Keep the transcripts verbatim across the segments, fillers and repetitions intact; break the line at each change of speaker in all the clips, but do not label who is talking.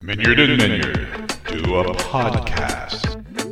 Minyard and Minyard do a podcast.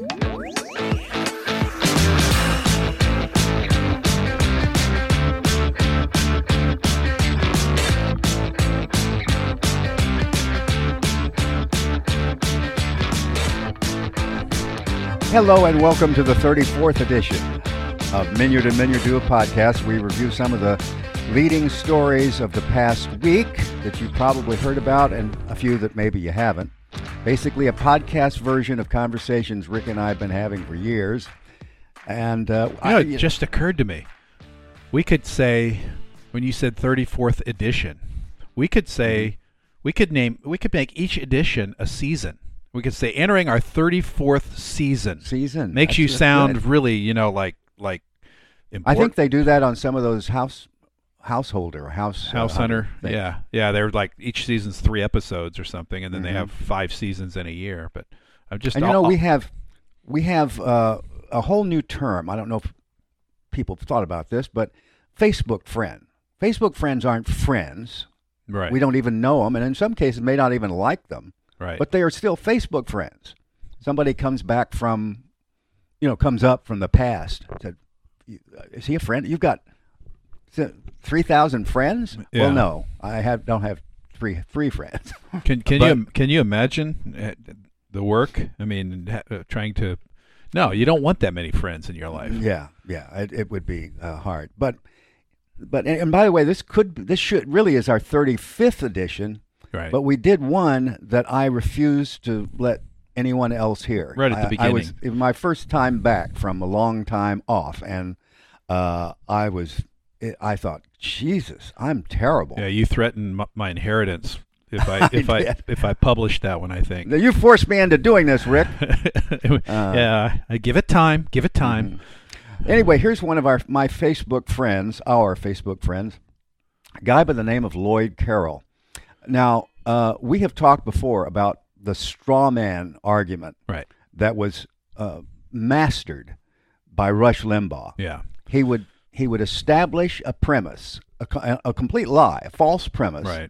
Hello and welcome to the thirty-fourth edition of Minyard and Minyard do a podcast. We review some of the leading stories of the past week that you probably heard about and a few that maybe you haven't. Basically a podcast version of conversations Rick and I have been having for years. And uh,
you know,
I,
it
you
just occurred to me. We could say, when you said thirty-fourth edition, we could say, mm-hmm. we could name, we could make each edition a season. We could say entering our thirty-fourth season.
Season.
Makes
That's
you sound
good.
really, you know, like like important.
I think they do that on some of those house householder house
House
uh,
Hunter.
things.
Yeah, yeah. They're like each season's three episodes or something, and then
Mm-hmm.
they have five seasons in a year. But I'm just
And you
I'll-
know,
I'll-
we have we have uh, a whole new term. I don't know if people have thought about this, but Facebook friend. Facebook friends aren't friends.
right,
We don't even know them, and in some cases may not even like them.
right.
But they are still Facebook friends. Somebody comes back from, you know, comes up from the past. Said, "Is he a friend? You've got three thousand friends?"
Yeah.
Well, no, I have don't have three three friends.
Can can
But-
you can you imagine uh, the work? I mean, ha- uh, trying to. No, you don't want that many friends in your life.
Yeah, yeah, it, it would be uh, hard. But but and, and by the way, this could this should really is our thirty-fifth edition.
Right.
But we did one that I refused to let anyone else hear.
Right at the
I, I was,
beginning.
it was my first time back from a long time off, and uh, I was, I thought, Jesus, I'm terrible.
Yeah, you threatened m- my inheritance if I if I,
did.
if I published that one. I think.
Now, you forced me into doing this, Rick.
yeah, I give it time. Give it time.
Anyway, here's one of our my Facebook friends, our Facebook friends, a guy by the name of Lloyd Carroll. Now, uh, we have talked before about the straw man argument
Right.
that was uh, mastered by Rush Limbaugh.
Yeah.
He would he would establish a premise, a, co- a complete lie, a false premise,
Right.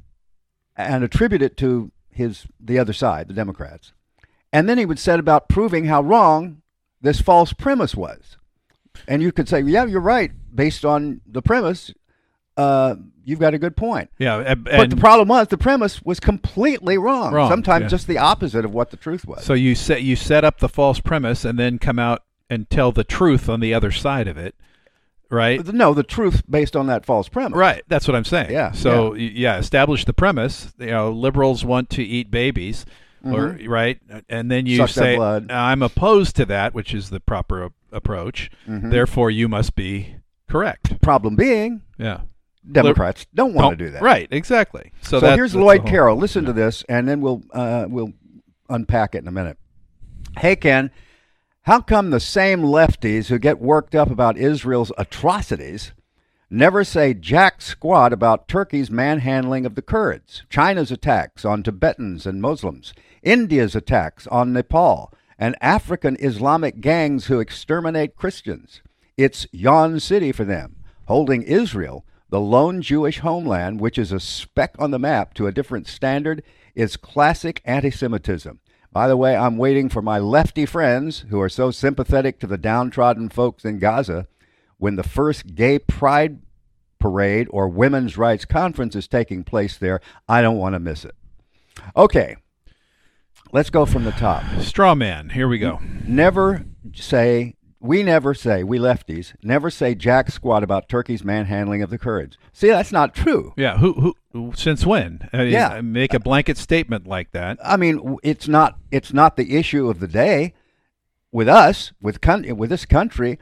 and attribute it to his the other side, the Democrats, and then he would set about proving how wrong this false premise was. And you could say, "Yeah, you're right," based on the premise. Uh, you've got a good point.
Yeah. And,
But the problem was the premise was completely wrong.
Wrong,
Sometimes
yeah.
just the opposite of what the truth was.
so you set you set up the false premise and then come out and tell the truth on the other side of it, right?
No, the truth based on that false premise.
Right. That's what I'm saying.
Yeah,
So y yeah, establish the premise. You know, liberals want to eat babies, or right, and then you
Mm-hmm. Suck their
say,
blood.
"I'm opposed to that," which is the proper a- approach.
Mm-hmm.
Therefore, you must be correct.
Problem being,
Yeah.
Democrats don't want to
Don't-
do that.
Right. Exactly. So,
So
that,
here's
that's the
Lloyd
whole-
Carroll. Listen to this, and then we'll uh, we'll unpack it in a minute. Hey, Ken, how come the same lefties who get worked up about Israel's atrocities never say jack squat about Turkey's manhandling of the Kurds, China's attacks on Tibetans and Muslims, India's attacks on Nepal, and African Islamic gangs who exterminate Christians? It's Yon City for them, holding Israel, the lone Jewish homeland, which is a speck on the map to a different standard, is classic anti-Semitism. By the way, I'm waiting for my lefty friends who are so sympathetic to the downtrodden folks in Gaza. When the first gay pride parade or women's rights conference is taking place there, I don't want to miss it. Okay, let's go from the top.
Straw man. Here we go.
Never say, we never say, we lefties, never say jack squat about Turkey's manhandling of the Kurds. See, that's not true.
Yeah. Who? Who? Since when? I mean,
Yeah.
Make a blanket statement like that.
I mean, w- it's not it's not the issue of the day with us, with con- with this country,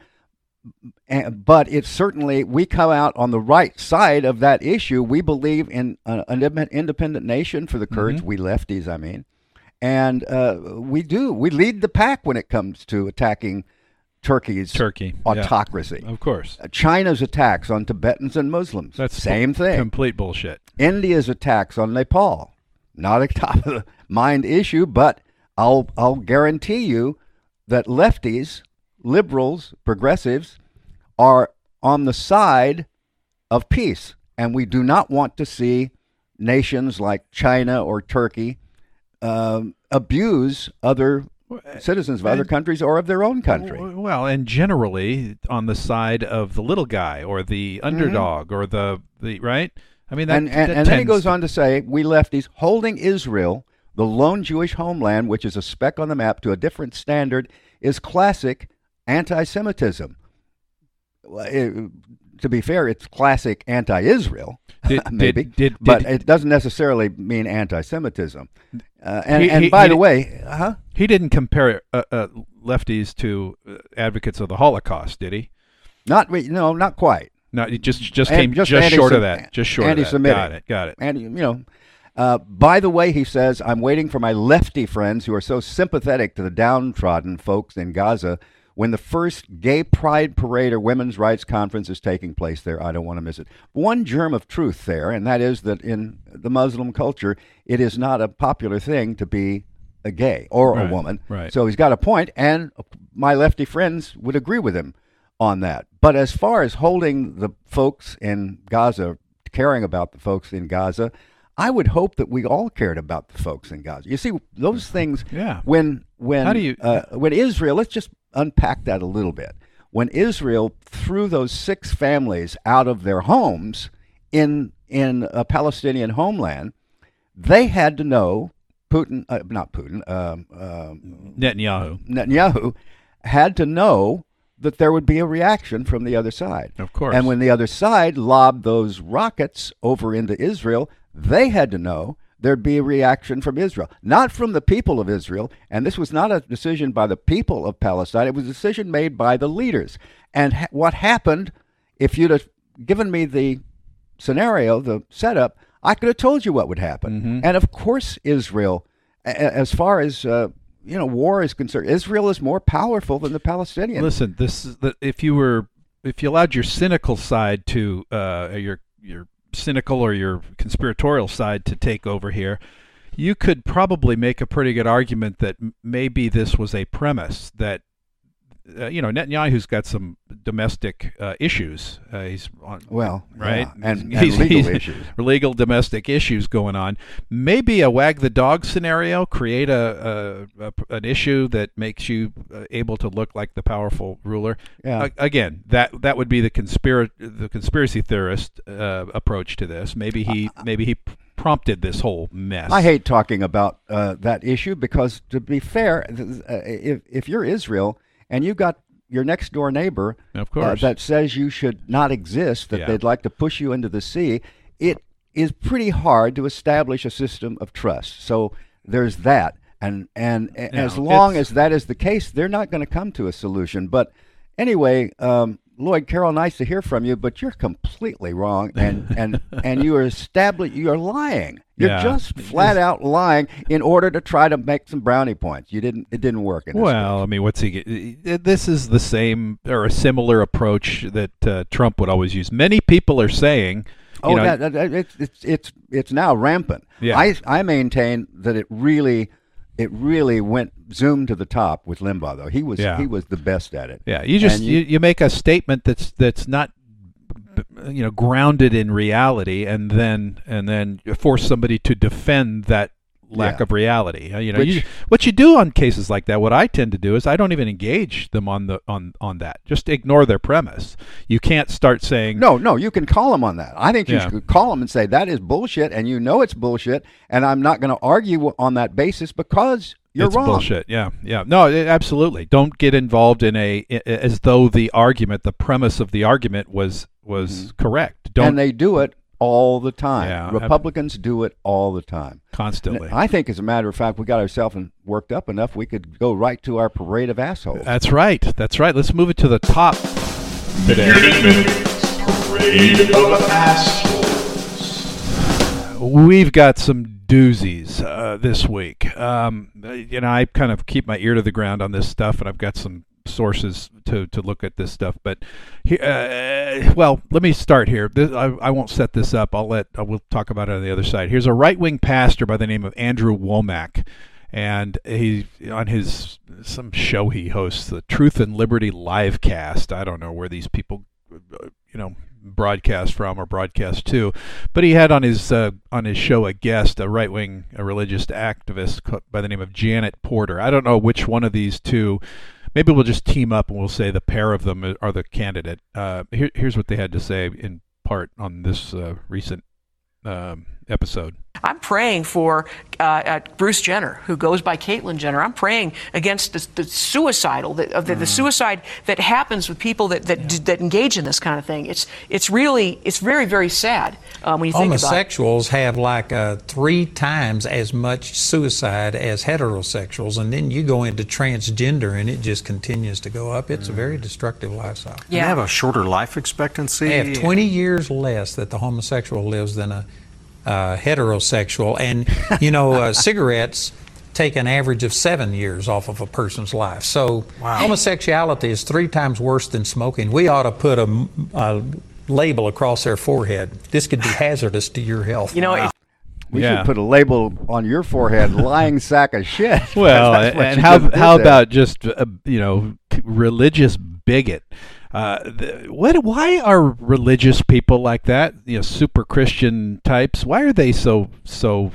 and, but it's certainly, we come out on the right side of that issue. We believe in a- an indep- independent nation for the Kurds, we lefties, I mean, and uh, we do. We lead the pack when it comes to attacking Turkey's
Turkey. Yeah.
autocracy.
Of course.
Uh, China's attacks on Tibetans and Muslims,
That's
same
bu-
thing.
Complete bullshit.
India's attacks on Nepal, not a top of the mind issue, but I'll I'll guarantee you that lefties, liberals, progressives are on the side of peace, and we do not want to see nations like China or Turkey um, abuse other citizens of other countries or of their own country.
Well, and generally on the side of the little guy or the underdog mm-hmm. or the, the right? I mean, that,
and, and,
that
and then he goes
to...
on to say, we lefties holding Israel, the lone Jewish homeland, which is a speck on the map, to a different standard, is classic anti-Semitism. It, to be fair, it's classic anti-Israel, did, maybe,
did, did,
but
did,
it doesn't necessarily mean anti-Semitism. Uh, and,
he,
and
he,
by
he
the
did,
way, huh?
He didn't compare uh, uh, lefties to uh, advocates of the Holocaust, did he?
Not, no, not quite.
No, it just just
and
came just, just short of that. Just short of that. Got it. Got it.
And you know, uh, by the way, he says, I'm waiting for my lefty friends who are so sympathetic to the downtrodden folks in Gaza. When the first gay pride parade or women's rights conference is taking place there, I don't want to miss it. One germ of truth there, and that is that in the Muslim culture, it is not a popular thing to be a gay or
right,
a woman.
Right.
So he's got a point, and my lefty friends would agree with him on that. But as far as holding the folks in Gaza, caring about the folks in Gaza, I would hope that we all cared about the folks in Gaza. You see, those things,
yeah.
when when
How do you,
uh, when Israel, let's just unpack that a little bit. When Israel threw those six families out of their homes in in a Palestinian homeland, they had to know, Putin, uh, not Putin, um, um,
Netanyahu.
Netanyahu had to know that there would be a reaction from the other side.
Of course.
And when the other side lobbed those rockets over into Israel, they had to know there'd be a reaction from Israel, not from the people of Israel. And this was not a decision by the people of Palestine. It was a decision made by the leaders. And ha- what happened, if you'd have given me the scenario, the setup, I could have told you what would happen.
Mm-hmm.
And of course, Israel, a- as far as uh, you know, war is concerned, Israel is more powerful than the Palestinians.
Listen, this is the, if you were, if you allowed your cynical side to, uh, your your cynical or your conspiratorial side to take over here, you could probably make a pretty good argument that m- maybe this was a premise that, uh, you know, Netanyahu's got some domestic uh, issues. Uh, he's on,
well,
right,
yeah, and,
he's,
and legal
he's,
issues,
legal domestic issues going on. Maybe a wag the dog scenario, create a, a, a an issue that makes you uh, able to look like the powerful ruler.
Yeah.
Uh, again, that that would be the conspira- the conspiracy theorist uh, approach to this. Maybe he uh, maybe he. prompted this whole mess.
I hate talking about uh, that issue because, to be fair, uh, if if you're Israel and you got your next door neighbor
of course.
Uh, that says you should not exist, that
yeah.
they'd like to push you into the sea, it is pretty hard to establish a system of trust. So there's that, and and
no,
as long as that is the case, they're not going to come to a solution. But anyway. Um, Lloyd Carroll, nice to hear from you, but you're completely wrong, and and, and you are established. You are lying. You're
yeah.
just flat out lying in order to try to make some brownie points. You didn't. It didn't work. In this
well,
case.
I mean, what's he? This is the same or a similar approach that uh, Trump would always use. Many people are saying,
"Oh,
you know,
that, that, that, it's it's it's it's now rampant."
Yeah.
I I maintain that it really. It really went zoom to the top with Limbaugh, though. He was
yeah.
he was the best at it.
Yeah, you just
you,
you, you make a statement that's that's not you know grounded in reality, and then and then force somebody to defend that lack
yeah.
of reality. You know,
Which,
you, what you do on cases like that, what I tend to do is I don't even engage them on the on on that. Just ignore their premise. You can't start saying
no, no. You can call them on that. I think you
yeah.
should call them and say that is bullshit, and you know it's bullshit, and I'm not going to argue on that basis because you're
it's
wrong.
bullshit. Yeah, yeah. No, it, absolutely. Don't get involved in a as though the argument, the premise of the argument was was
mm-hmm.
correct. Don't.
And they do it all the time.
Yeah,
Republicans ab- do it all the time.
Constantly.
I think, as a matter of fact, we got ourselves worked up enough, we could go right to our parade of assholes.
That's right. That's right. Let's move it to the top today.
Parade of assholes.
We've got some doozies uh, this week. Um, you know, I kind of keep my ear to the ground on this stuff, and I've got some sources to, to look at this stuff. But, he, uh, well, let me start here. This, I, I won't set this up. I'll let I will talk about it on the other side. Here's a right-wing pastor by the name of Andrew Womack, and he on his some show he hosts, the Truth and Liberty Livecast. I don't know where these people, you know, broadcast from or broadcast to. But he had on his uh, on his show a guest, a right-wing a religious activist by the name of Janet Porter. I don't know which one of these two. Maybe we'll just team up and we'll say the pair of them are the candidate. Uh, here, here's what they had to say in part on this uh, recent um, episode.
I'm praying for uh, uh, Bruce Jenner, who goes by Caitlyn Jenner. I'm praying against the, the suicidal, the, of the, mm. the suicide that happens with people that that, yeah. d- that engage in this kind of thing. It's it's really it's very very sad um, when you think about it.
Homosexuals have like uh, three times as much suicide as heterosexuals, and then you go into transgender, and it just continues to go up. It's mm. a very destructive lifestyle.
Yeah, they have a shorter life expectancy.
They have twenty years less that the homosexual lives than a Uh, heterosexual, and you know, uh, cigarettes take an average of seven years off of a person's life. So wow. homosexuality is three times worse than smoking. We ought to put a, a label across their forehead. This could be hazardous to your health.
You know,
wow.
it,
we
yeah.
should put a label on your forehead, lying sack of shit.
Well, and how how about just uh, you know, religious bigot? Uh, the, what? Why are religious people like that? You know, super Christian types. Why are they so so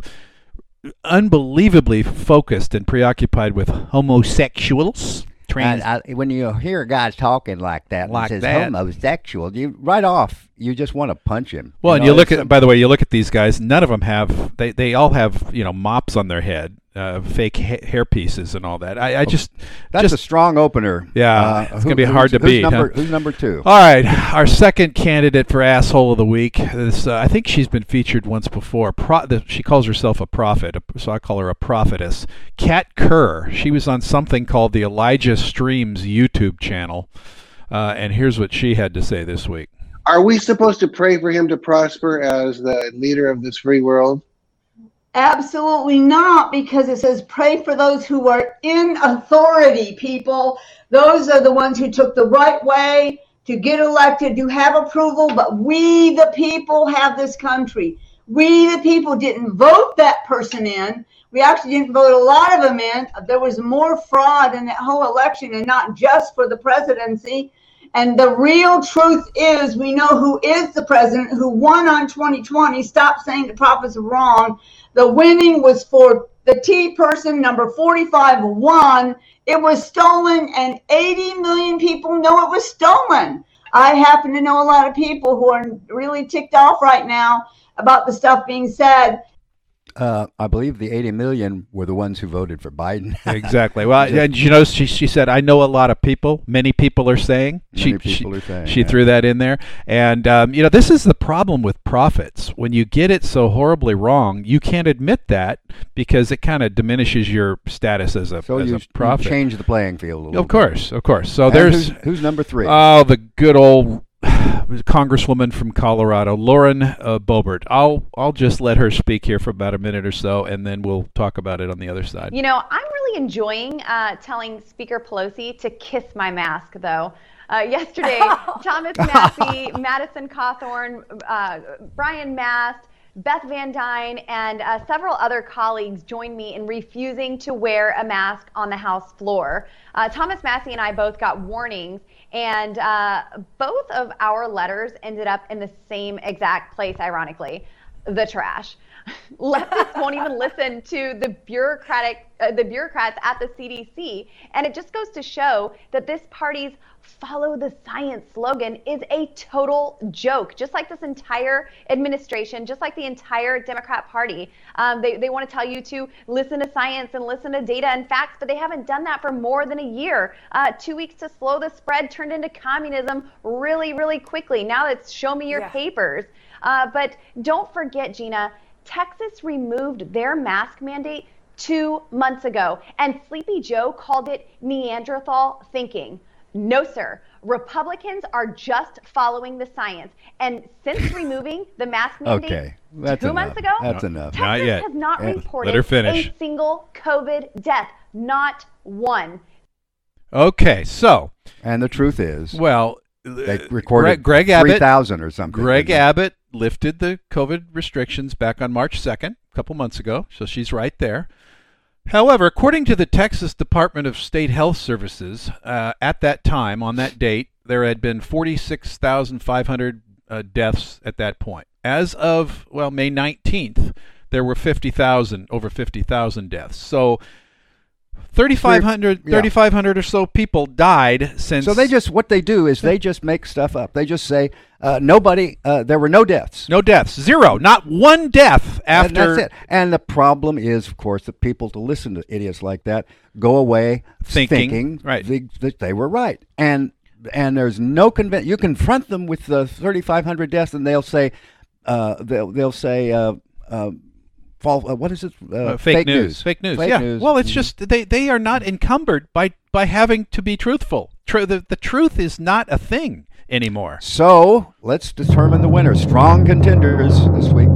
unbelievably focused and preoccupied with homosexuals? Trans-
and I, when you hear guys talking like that,
like
and says
that.
homosexual, you right off you just want to punch him.
Well,
you
and
know,
you look at.
some,
By the way, you look at these guys. None of them have. They they all have you know mops on their head. Uh, fake ha- hair pieces and all that. I, I just
that's
just,
a strong opener.
Yeah,
uh,
it's
who,
gonna be hard to
who's
beat.
Number,
huh?
Who's number two?
All right, our second candidate for asshole of the week. Is, uh, I think she's been featured once before. Pro- the, she calls herself a prophet, so I call her a prophetess. Kat Kerr. She was on something called the Elijah Streams YouTube channel, uh, and here's what she had to say this week.
Are we supposed to pray for him to prosper as the leader of this free world?
Absolutely not, because it says pray for those who are in authority, people. Those are the ones who took the right way to get elected, to have approval, but we, the people, have this country. We, the people, didn't vote that person in. We actually didn't vote a lot of them in. There was more fraud in that whole election, and not just for the presidency. And the real truth is we know who is the president, who won on twenty twenty. Stop saying the prophets are wrong. The winning was for the T person, number forty-five won. It was stolen, and eighty million people know it was stolen. I happen to know a lot of people who are really ticked off right now about the stuff being said.
Uh, I believe the eighty million were the ones who voted for Biden.
Exactly. Well, and you know, she she said, "I know a lot of people. Many people are saying."
Many
she,
people
she,
are saying.
She
yeah.
threw that in there, and um, you know, this is the problem with prophets. When you get it so horribly wrong, you can't admit that because it kind of diminishes your status as a
so
as
you,
a prophet.
You change the playing field a little.
Of course,
bit.
of course. So
and
there's
who's, who's number three?
Oh, the good old Congresswoman from Colorado, Lauren uh, Boebert. I'll I'll just let her speak here for about a minute or so, and then we'll talk about it on the other side.
You know, I'm really enjoying uh, telling Speaker Pelosi to kiss my mask, though. Uh, yesterday, Thomas Massey, Madison Cawthorn, uh, Brian Mast, Beth Van Dyne, and uh, several other colleagues joined me in refusing to wear a mask on the House floor. Uh, Thomas Massey and I both got warnings, and uh, both of our letters ended up in the same exact place, ironically, the trash. Leftists won't even listen to the bureaucratic, uh, the bureaucrats at the C D C, and it just goes to show that this party's follow the science slogan is a total joke, just like this entire administration, just like the entire Democrat Party. Um, they, they want to tell you to listen to science and listen to data and facts, but they haven't done that for more than a year. Uh, two weeks to slow the spread turned into communism really, really quickly. Now it's show me your yeah. papers. Uh, but don't forget, Gina, Texas removed their mask mandate two months ago, and Sleepy Joe called it Neanderthal thinking. No, sir. Republicans are just following the science. And since removing the mask mandate
okay. That's
two
enough.
months ago,
That's enough.
Texas
Not yet.
has not
Yeah.
reported
Let her finish.
a single COVID death. Not one.
Okay, so.
And the truth is,
Well,
they recorded
Greg, Greg Abbott,
three thousand or something.
Greg Abbott lifted the COVID restrictions back on March second, a couple months ago, so she's right there. However, according to the Texas Department of State Health Services, uh, at that time, on that date, there had been forty-six thousand five hundred uh, deaths at that point. As of, well, May nineteenth, there were fifty thousand, over fifty thousand deaths. So thirty-five hundred,
Yeah.
thirty-five hundred or so people died since.
So they just, what they do is they just make stuff up. They just say, uh, nobody, uh, there were no deaths.
No deaths. Zero. Not one death after.
And that's it. And the problem is, of course, that people to listen to idiots like that go away
Thinking,
thinking,
right.
they, that they were right. And and there's no convince. You confront them with the thirty-five hundred deaths, and they'll say, uh, they'll they'll say, uh, uh, false. Uh, what is it? Uh,
Uh, fake,
fake
news.
news.
Fake news.
Fake
yeah.
news.
Well, it's
Mhm.
just they, they are not encumbered by by having to be truthful. Tr- the the truth is not a thing anymore.
So let's determine the winner. Strong contenders this week.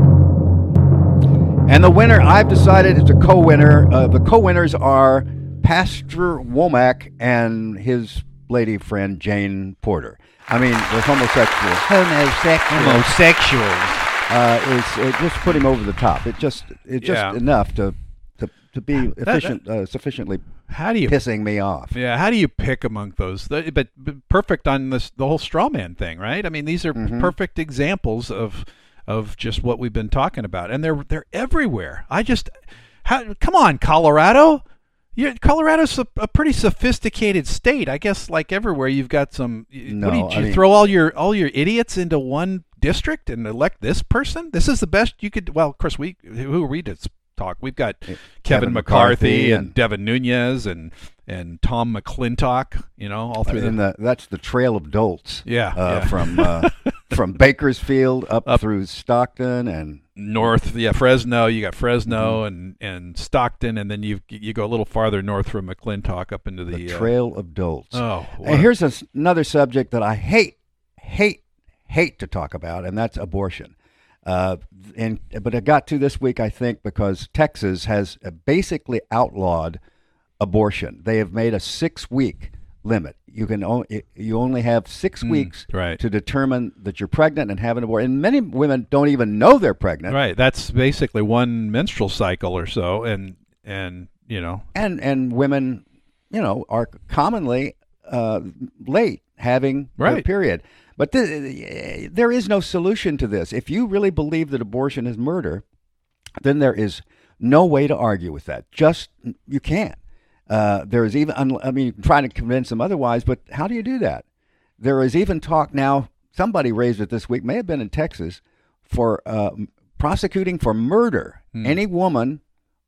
And the winner, I've decided, is a co-winner. Uh, the co-winners are Pastor Womack and his lady friend Jane Porter. I mean, the homosexuals. Homosexuals.
Homosexuals.
Uh, is it just put him over the top. It just it's just
Yeah.
enough to to, to be
that-
efficient, uh, sufficiently
How do you
pissing me off.
Yeah, how do you pick among those? The- But, but perfect on this the whole straw man thing, right? I mean, these are
Mhm.
perfect examples of of just what we've been talking about, and they're they're everywhere. I just, how, come on, Colorado. You're, Colorado's a, a pretty sophisticated state. I guess, like everywhere, you've got some. y-
No,
what do you,
I
you
mean-
throw all your all your idiots into one district and elect this person? This is the best you could. Well, of course, we who are we to talk? We've got Kevin,
Kevin
McCarthy,
McCarthy
and,
and-
Devin Nunes and and Tom McClintock. You know, all through
In
the,
the that's the Trail of Dolts.
Yeah,
uh,
yeah.
from uh, from Bakersfield up,
Up-
through Stockton and
north. Yeah, Fresno. You got
Mm-hmm.
Fresno and and Stockton, and then you you go a little farther north from McClintock up into the,
the
uh,
Trail of Dolts.
Oh, what
and
a-
here's a, another subject that I hate, hate, hate to talk about, and that's abortion. Uh, and but it got to this week, I think, because Texas has uh, basically outlawed abortion. They have made a six-week limit. You can only you only have six
Mm,
weeks
right.
to determine that you're pregnant and have an abortion. And many women don't even know they're pregnant.
Right. That's basically one menstrual cycle or so, and and you know.
And and women, you know, are commonly uh, late having their
Right.
period. But th- there is no solution to this. If you really believe that abortion is murder, then there is no way to argue with that. Just you can't. Uh, there is even, I mean, you can try to convince them otherwise, but how do you do that? There is even talk now, somebody raised it this week, may have been in Texas, for uh, prosecuting for murder
Hmm.
any woman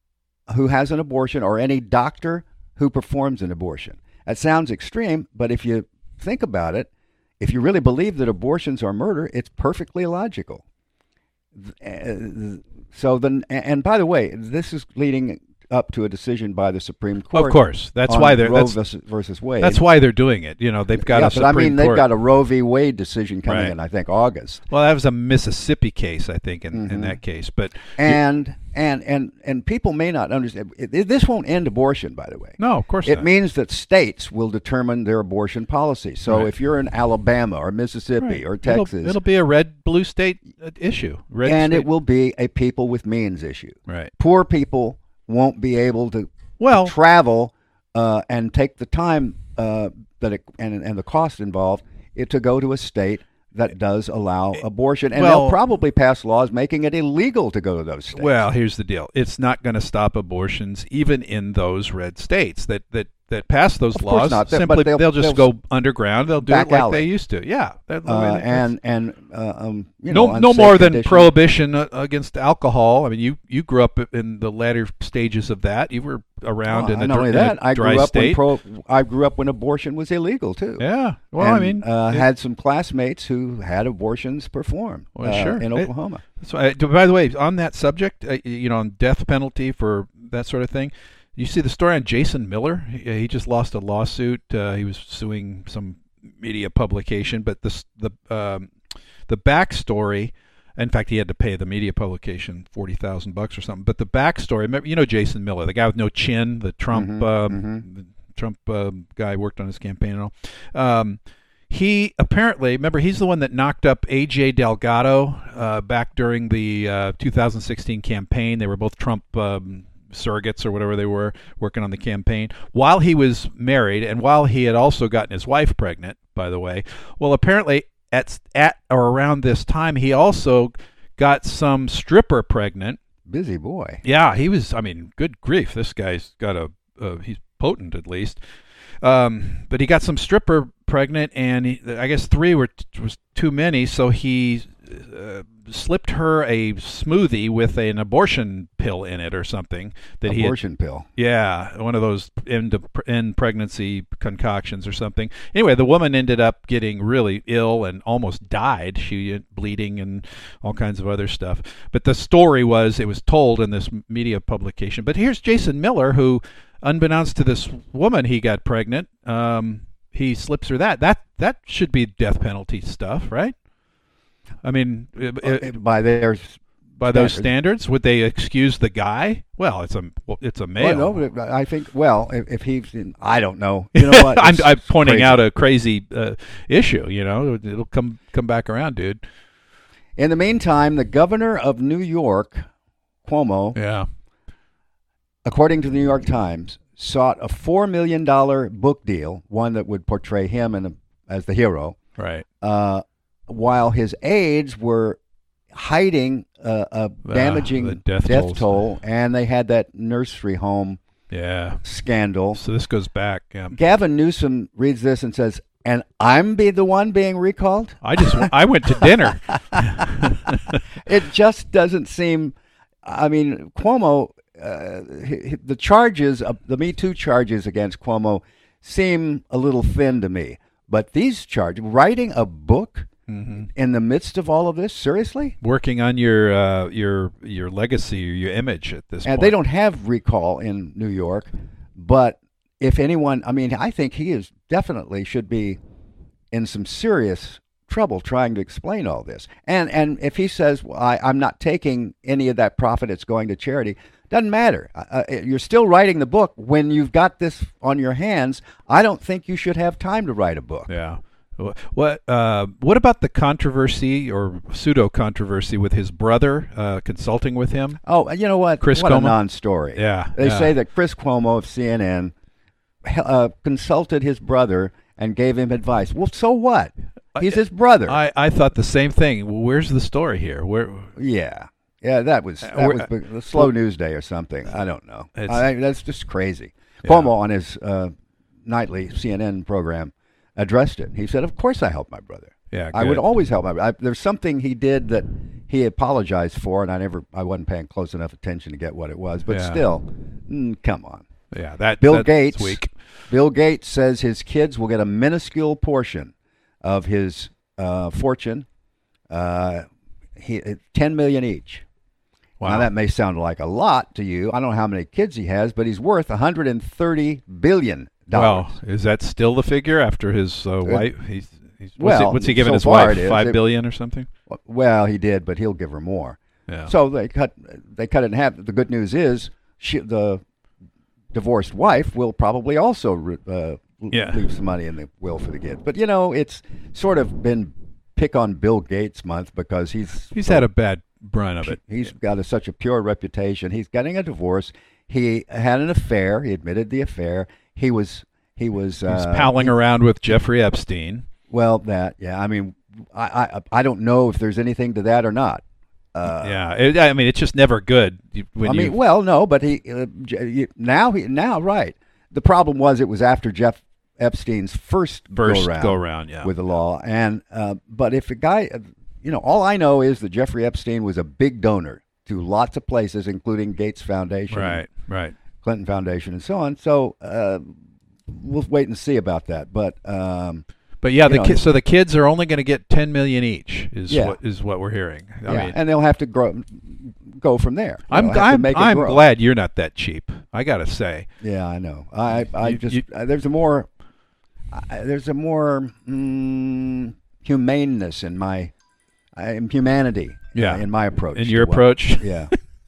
who has an abortion or any doctor who performs an abortion. That sounds extreme, but if you think about it, if you really believe that abortions are murder, it's perfectly logical. Uh, So then, and by the way, this is leading up to a decision by the Supreme Court.
Of course, that's
on
why they're
Roe
that's,
versus, versus Wade.
that's why they're doing it. You know, they've got
yeah,
a
but
Supreme
I mean, they've
Court.
got a Roe v. Wade decision coming
Right.
in, I think, August.
Well, that was a Mississippi case, I think, in, in
Mhm.
that case. But
And and and and people may not understand. It, it- this won't end abortion, by the way.
no, of course
It
not.
means that states will determine their abortion policy. So
Right.
if you're in Alabama or Mississippi
Right.
or
It'll-
Texas,
it'll, be a red blue state uh, issue. Red
and
state,
it will be a people with means issue.
right.
Poor people won't be able to
Well,
travel uh, and take the time uh, that it, and and the cost involved it, to go to a state that does allow abortion, and
Well-
they'll probably pass laws making it illegal to go to those states.
Well, here's the deal. It's not going to stop abortions, even in those red states that that, that pass those
Of course
laws.
not. They-
Simply,
but they'll-
they'll, just
they'll
go underground. They'll do
back
it like
alley.
they used to. Yeah. That-
uh, and and uh, um, you know,
no, no
unsafe
more than
conditions.
prohibition uh, against alcohol. I mean, you, you grew up in the latter stages of that. You were around
Well,
in a,
not
dr-
only
in a
that, I
dry
grew up
state.
when pro. I grew up when abortion was illegal too.
yeah. Well,
and,
I mean,
uh,
it-
had some classmates who had abortions performed
Well,
uh,
sure.
in
It-
Oklahoma.
So, uh, by the way, on that subject, uh, you know, on death penalty for that sort of thing, you see the story on Jason Miller. He, he just lost a lawsuit. Uh, he was suing some media publication, but this the um, the backstory. In fact, he had to pay the media publication forty thousand bucks or something. But the backstory, remember, you know, Jason Miller, the guy with no chin, the Trump
Mhm,
um,
mhm.
the Trump uh, guy worked on his campaign and all. Um, he apparently, remember, he's the one that knocked up A J Delgado uh, back during the uh, two thousand sixteen campaign. They were both Trump um, surrogates or whatever they were, working on the campaign while he was married and while he had also gotten his wife pregnant, by the way. Well, apparently at at or around this time, he also got some stripper pregnant.
Busy boy.
Yeah, he was. I mean, good grief, this guy's got a. Uh, he's potent at least. Um, but he got some stripper pregnant, and he, I guess three were was too many, so he uh, slipped her a smoothie with an abortion pill in it or something. That
abortion
he had,
pill.
Yeah, one of those end of, end pregnancy concoctions or something. Anyway, the woman ended up getting really ill and almost died. She had bleeding and all kinds of other stuff. But the story was, it was told in this media publication. But here's Jason Miller, who, unbeknownst to this woman he got pregnant, um, he slips her that. That that should be death penalty stuff, right? I mean, it, it,
by their
by those standards, would they excuse the guy? Well, it's a it's a male.
Well, no, but I think. Well, if, if he's, in, I don't know. You know what?
I'm, I'm pointing
crazy.
out a crazy uh, issue. You know, it'll come come back around, dude.
In the meantime, the governor of New York, Cuomo,
yeah.
according to the New York Times, sought a four million dollars book deal, one that would portray him in a, as the hero.
Right.
Uh, while his aides were hiding uh, a damaging
uh, death,
death
tolls.
toll, and they had that nursery home
yeah.
scandal.
So this goes back. Yeah.
Gavin Newsom reads this and says, and I'm be the one being recalled?
I just I went to dinner.
It just doesn't seem, I mean, Cuomo... Uh, the charges, uh, the Me Too charges against Cuomo seem a little thin to me. But these charges, writing a book mm-hmm. in the midst of all of this, seriously?
Working on your uh, your your legacy or your image at this
and
point.
They don't have recall in New York. But if anyone, I mean, I think he is definitely should be in some serious trouble trying to explain all this. And and if he says, well, I, I'm not taking any of that profit, it's going to charity, doesn't matter. Uh, you're still writing the book. When you've got this on your hands, I don't think you should have time to write a book.
Yeah. What uh, what about the controversy or pseudo controversy with his brother uh, consulting with him?
Oh, you know what?
Chris
what
Cuomo?
a non-story.
Yeah.
They
yeah.
say that Chris Cuomo of C N N uh, consulted his brother and gave him advice. Well, so what? He's his brother.
I, I thought the same thing. Well, where's the story here? Where?
Yeah. Yeah, that was that
We're-
was a slow news day or something. I don't know.
It's-
I, that's just crazy.
Yeah.
Cuomo on his uh, nightly C N N program addressed it. He said, "Of course I help my brother.
Yeah,
I would
good.
always help my brother. I, there's something he did that he apologized for, and I never, I wasn't paying close enough attention to get what it was. But
Yeah.
still, mm, come on.
Yeah, that
Bill
that's
Gates.
weak.
Bill Gates says his kids will get a minuscule portion of his uh, fortune. Uh, he ten million each.
Wow.
Now that may sound like a lot to you. I don't know how many kids he has, but he's worth one hundred thirty billion dollars.
Well, is that still the figure after his uh, wife? He's, he's what's,
well,
he, what's he giving
so
his
far
wife?
it is.
Five
It-
billion or something?
Well, he did, but he'll give her more.
Yeah.
So they cut they cut it in half. The good news is she, the divorced wife will probably also re- uh,
Yeah.
leave some money in the will for the kids. But you know, it's sort of been pick on Bill Gates month because he's
He's
so-
had a bad run of it.
He's got a, such a pure reputation. He's getting a divorce. He had an affair. He admitted the affair. He was he was
He's
uh,
palling around with Jeffrey Epstein.
well. That yeah. I mean, I, I I don't know if there's anything to that or not. Uh,
yeah, it, I mean, it's just never good. You- When
I
you,
mean, well, no, but he uh, J- you- now he now right. The problem was it was after Jeff Epstein's first,
First
go around,
go-around, yeah.
with the law, and uh, but if a guy, uh, you know, all I know is that Jeffrey Epstein was a big donor to lots of places, including Gates Foundation,
right, right.
Clinton Foundation, and so on. So uh, we'll wait and see about that. But um,
But yeah,
you
the
know,
ki- so the kids are only going to get ten million each. Is
Yeah.
what is what we're hearing. I
yeah,
mean,
and they'll have to grow, go from there.
I'm
They'll have to
I'm
make it
I'm
grow.
glad you're not that cheap. I got to say.
Yeah, I know. I I
You-
just
you-
uh, there's a more uh, there's a more mm, humaneness in my uh, humanity.
Yeah.
uh, in my approach.
In
to
your
what-
approach?
Yeah.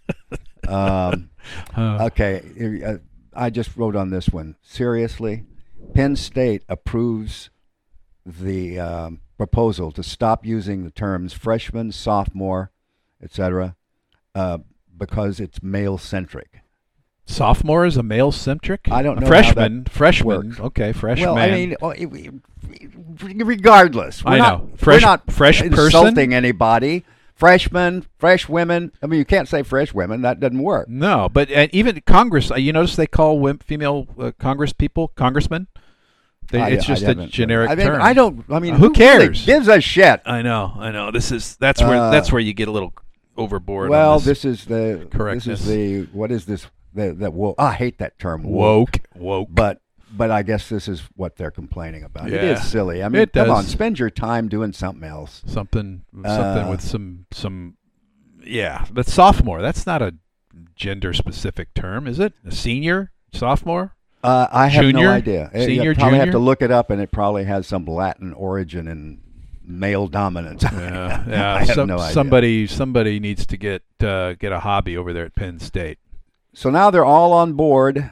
um,
Uh,
okay, uh, I just wrote on this one. Seriously, Penn State approves the um, proposal to stop using the terms freshman, sophomore, et cetera, uh, because it's male centric.
Sophomore is a male centric.
I don't know how
Freshman,
that
freshman.
works.
Okay, freshman.
Well, I mean, oh, it- it- regardless, we're
I
not,
know. Fresh-
we're not
fresh person?
insulting anybody. Freshmen, fresh women. I mean, you can't say fresh women. That doesn't work.
no, but uh, even Congress. Uh, you notice they call women, female uh, Congress people congressmen. They,
I-
it's
I
just a
haven't-
generic
I mean,
term.
I don't. I mean,
Uh, who
really
cares?
gives a shit?
I know. I know. This is that's where
Uh,
that's where you get a little overboard.
Well,
on this,
this is the
correctness.
This is the what is this? The that woke. I hate that term
woke, woke.
But but I guess this is what they're complaining about. It
Yeah.
is silly. I mean,
It
come on,
does.
spend your time doing something else.
something something
Uh,
with some some yeah. But sophomore. That's not a gender specific term, is it? A senior, sophomore.
Uh, I have
Junior?
no idea. Uh,
Senior,
you probably have
junior?
to look it up, and it probably has some Latin origin and male dominance.
Yeah, yeah.
I have
Some-
no idea.
Somebody, somebody needs to get uh, get a hobby over there at Penn State.
So now they're all on board.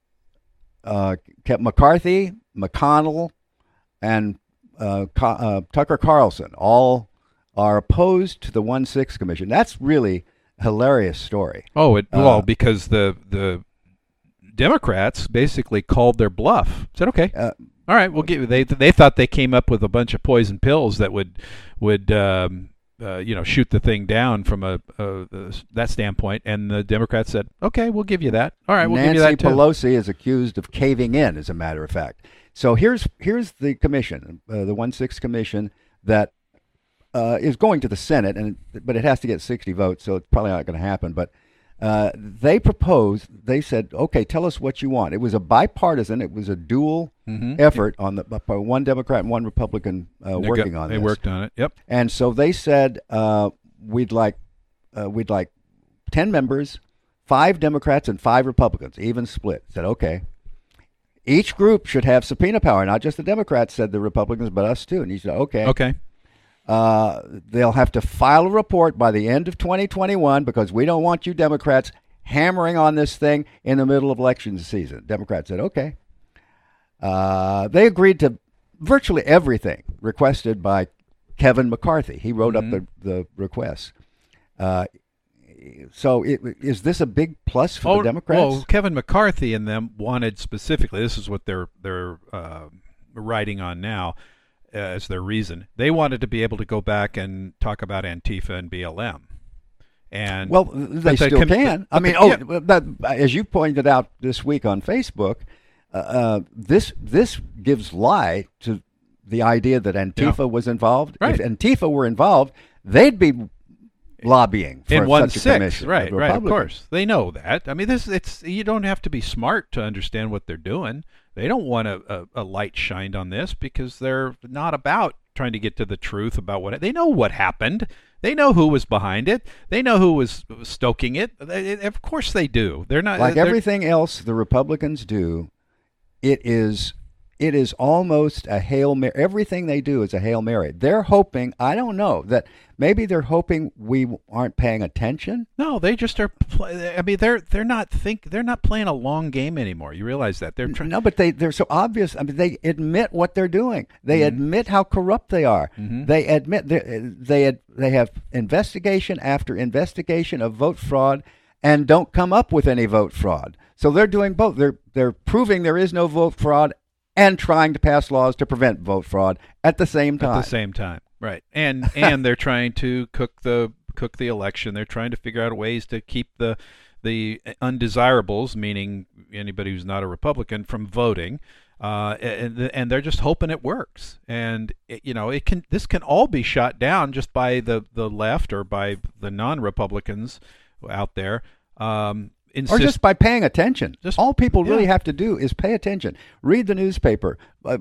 Uh, Ke- McCarthy, McConnell, and uh, Co- uh, Tucker Carlson all are opposed to the one six Commission. That's really a hilarious story.
Oh, it,
Uh,
well, because the the Democrats basically called their bluff. Said, okay,
Uh,
all right, we'll give. They they thought they came up with a bunch of poison pills that would would um, uh, you know shoot the thing down from a, a, a that standpoint, and the Democrats said, okay, we'll give you that. All right, we'll
Nancy
give you that too.
Pelosi is accused of caving in, as a matter of fact. So here's here's the commission, uh, the one six Commission that uh, is going to the Senate, and but it has to get sixty votes, so it's probably not going to happen. But uh, they proposed, they said, okay, tell us what you want. It was a bipartisan, it was a dual
Mhm.
effort on the by one Democrat and one Republican uh,
They
working
got-
on
They
this.
worked on it. Yep.
And so they said uh, we'd like uh, we'd like ten members, five Democrats and five Republicans, even split. Said okay. Each group should have subpoena power, not just the Democrats, said the Republicans, but us too. And he said okay.
Okay.
Uh, they'll have to file a report by the end of twenty twenty-one because we don't want you Democrats hammering on this thing in the middle of election season. Democrats said okay. Uh, they agreed to virtually everything requested by Kevin McCarthy. He wrote
Mhm.
up the, the requests. Uh, so it, is this a big plus for the Democrats?
Well, Kevin McCarthy and them wanted specifically. This is what they're they're uh, writing on now uh, as their reason. They wanted to be able to go back and talk about Antifa and B L M. And
Well, they
but the
still
com-
can. I
but
mean,
the-
oh,
yeah.
that, as you pointed out this week on Facebook, uh, uh, this this gives lie to the idea that Antifa
Yeah.
was involved.
Right.
If Antifa were involved, they'd be lobbying for
in one
such a
six,
commission.
right,
the
right. Of
Republicans.
course, they know that. I mean, this it's you don't have to be smart to understand what they're doing. They don't want a, a, a light shined on this because they're not about trying to get to the truth about what they know what happened. They know who was behind it. They know who was stoking it. They, of course, they do. They're not
Like
they're-
everything else the Republicans do, it is it is almost a Hail Mary. Everything they do is a Hail Mary. They're hoping, I don't know, that maybe they're hoping we aren't paying attention.
No, they just are. Play, I mean, they're they're not think they're not playing a long game anymore. You realize that they're trying.
No, but they, they're so obvious. I mean, they admit what they're doing. They
Mhm.
admit how corrupt they are.
Mhm.
They admit they they ad- they have investigation after investigation of vote fraud and don't come up with any vote fraud. So they're doing both. They're they're proving there is no vote fraud and trying to pass laws to prevent vote fraud at the same time.
At the same time, right? And and they're trying to cook the cook the election. They're trying to figure out ways to keep the the undesirables, meaning anybody who's not a Republican, from voting. Uh, and and they're just hoping it works. And it, you know, it can this can all be shot down just by the the left or by the non-Republicans out there. Um,
Or
insist-
just by paying attention.
Just-
All people really
yeah.
have to do is pay attention. Read the newspaper. Uh,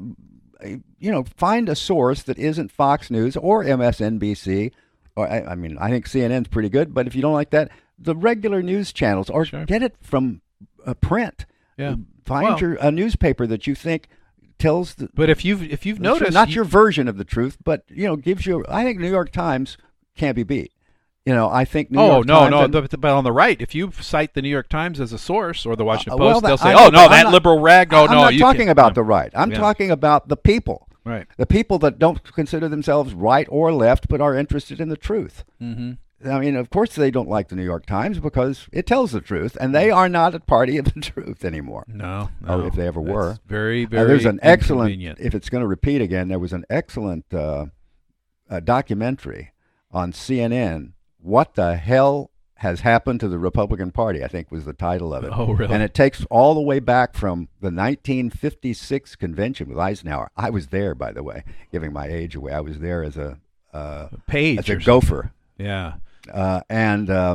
you know, find a source that isn't Fox News or M S N B C. Or I, I mean, I think C N N's pretty good, but if you don't like that, the regular news channels, or
Sure.
get it from uh, print.
Yeah.
Find
Well-
your a newspaper that you think tells the
But if you've if you've
the truth.
noticed,
not
you-
your version of the truth, but you know, gives you. I think New York Times can't be beat. You know, I think New
oh
York
no,
Times
no,
and-
the, but on the right, if you cite the New York Times as a source or the Washington
Uh,
Post,
well,
they'll
that-
say,
I
"Oh
know,
no,
but
that
I'm not-
liberal rag." Oh
I'm
no,
not
you
talking
can't-
about
no.
the right. I'm
Yeah.
talking about the people.
Right.
The people that don't consider themselves right or left but are interested in the truth.
Mm-hmm.
I mean, of course they don't like the New York Times because it tells the truth, and they are not a party of the truth anymore.
No, no.
Or if they ever
That's
were.
Very,
Uh,
very
there's an excellent,
inconvenient.
if it's going to repeat again, there was an excellent uh, uh, documentary on C N N, What the Hell Has Happened to the Republican Party, I think was the title of it.
Oh, really?
And it takes all the way back from the nineteen fifty-six convention with Eisenhower. I was there, by the way, giving my age away. I was there as a, uh,
Page
as a
or
gopher.
Yeah.
Uh, and, uh,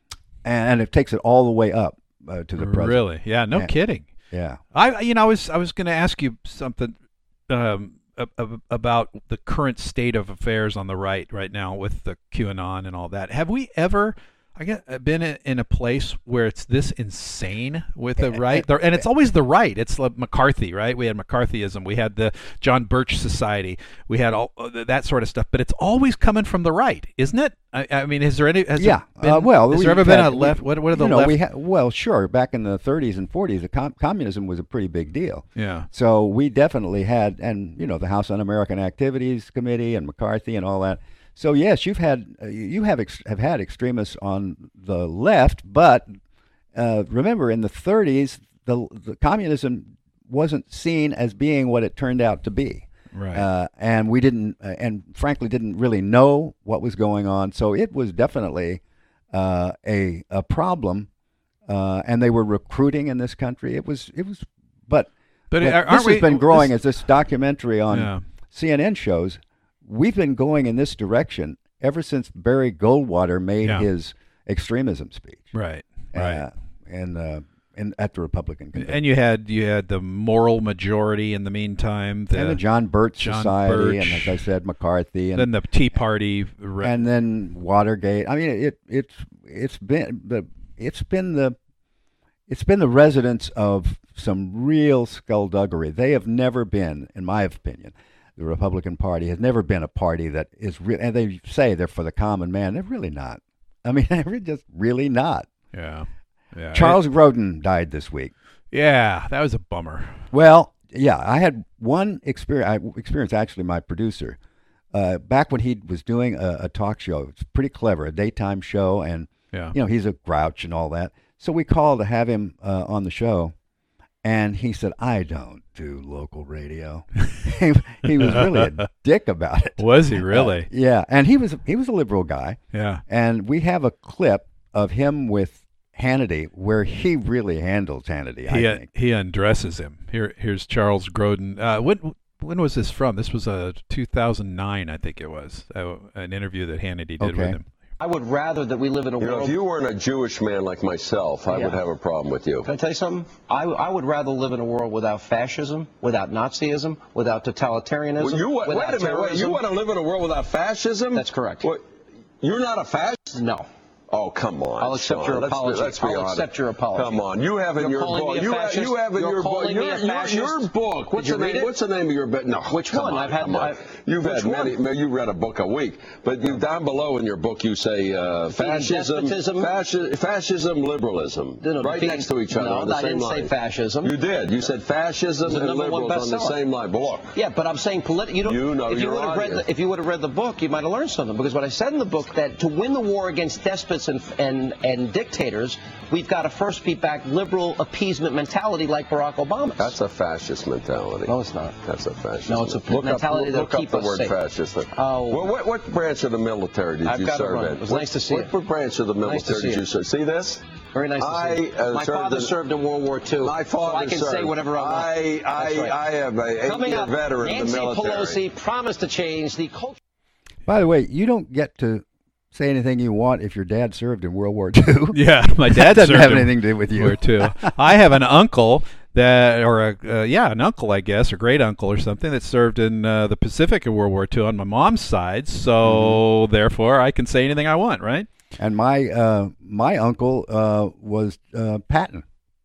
and it takes it all the way up uh, to the president.
Really? Yeah, no
Yeah.
kidding.
Yeah.
I, you know, I was, I was going to ask you something um, a- a- about the current state of affairs on the right right now with the QAnon and all that. Have we ever, I get, been in, in a place where it's this insane with the right? There- And it's always the right. It's like McCarthy, right? We had McCarthyism. We had the John Birch Society. We had all uh, that sort of stuff. But it's always coming from the right, isn't it? I, I mean, is there any? Has
Yeah.
There been,
uh, well,
has
we
there ever been
had-
a left? What, what are the
you know,
left?
we ha- well, sure. Back in the thirties and forties, the com- communism was a pretty big deal.
Yeah.
So we definitely had, and you know, the House Un-American Activities Committee and McCarthy and all that. So yes, you've had uh, you have ex- have had extremists on the left, but uh, remember, in the thirties, the the communism wasn't seen as being what it turned out to be.
Right.
Uh, and we didn't, uh, and frankly, didn't really know what was going on. So it was definitely uh, a a problem, uh, and they were recruiting in this country. It was it was, but
But
but
aren't
this
we-
has been growing
this-
as this documentary on
Yeah.
C N N shows. We've been going in this direction ever since Barry Goldwater made
Yeah.
his extremism speech.
Right. Right.
Uh, and uh, and at the Republican convention.
And you had you had the moral majority in the meantime. The,
and the John Birch
John
Society,
Birch.
and as I said, McCarthy, and
then the Tea Party. Re-
and then Watergate. I mean, it it's it's been the it's been the it's been the residence of some real skullduggery. They have never been, in my opinion, the Republican Party has never been a party that is real. And they say they're for the common man. They're really not. I mean, they're just really not.
yeah. Yeah.
Charles Grodin died this week.
Yeah, that was a bummer.
Well, yeah, I had one experience. I experienced actually my producer uh, back when he was doing a, a talk show. It's pretty clever, a daytime show, and
Yeah.
you know he's a grouch and all that. So we called to have him uh, on the show, and he said, "I don't do local radio." he, he was really a dick about it.
Was he really?
Uh, yeah, and he was he was a liberal guy,
yeah.
and we have a clip of him with Hannity where he really handles Hannity.
He
I
uh,
think.
he undresses him. Here here's Charles Grodin. Uh, when when was this from? This was uh, two thousand nine, I think it was. Uh, an interview that Hannity did
Okay.
with him.
I would rather that we live in a
You know,
world.
if you weren't a Jewish man like myself, I
Yeah.
would have a problem with you.
Can I tell you something? I, I would rather live in a world without fascism, without Nazism, without totalitarianism.
Well, you, wait
without
a minute. Wait, you
terrorism.
want to live in a world without fascism?
That's correct.
What, you're not a fascist?
No.
Oh, come on.
I'll accept
Sean.
your
Let's be-
apology.
Let's be
I'll
honest.
accept your apology.
Come on. You have in
You're
your
calling
book.
me a
You have,
fascist?
you have in
You're
your book.
calling me
Your,
a
your,
fascist?
your book. What's
Did
the
you read
name?
it?
What's the name of your book? No.
Which
come
one?
On,
I've had
come
my-
on. You've
which
had many.
one?
You read a book a week, but you down below in your book you say uh, fascism,
despotism?
fasci- fascism, liberalism,
No, no,
right
defeating-
next to each other
No,
on the
I
same
didn't
line.
say fascism.
You did. You said fascism
It's a
and
number one
liberals on the
bestseller.
same line. But look.
Yeah, but I'm saying politi- you don't.
You know
if you
your
would have read
audience.
the, if you would have read the book, you might have learned something. Because what I said in the book that to win the war against despots and and and dictators, we've got to first beat back liberal appeasement mentality like Barack Obama's.
That's a fascist mentality.
No, it's not.
That's a fascist.
No, it's a
look
mentality
up,
that'll
look up
keep
the
us
word
safe.
fascist.
Oh.
Well, what, what branch of the military did
I've
you
got to
serve
run.
in?
It was
what,
nice to see
what,
you.
what branch of the
Nice to
military
see
did
you.
you serve? See this?
Very nice to
I,
see you.
uh,
My
served
father
in-
served in World War Two.
My father
so I can
served.
say whatever I want.
I, I,
That's right.
I am a
Coming
eight-year
up,
veteran
Nancy
of the military.
Pelosi promised to change the culture.
By the way, you don't get to say anything you want if your dad served in World War Two.
Yeah, my dad
doesn't
served
have
in
anything to do with you.
World War Two. I have an uncle that, or a uh, yeah, an uncle, I guess, or great uncle or something that served in uh, the Pacific in World War Two on my mom's side. So
Mm-hmm.
therefore, I can say anything I want, right?
And my uh, my uncle uh, was uh, Patton.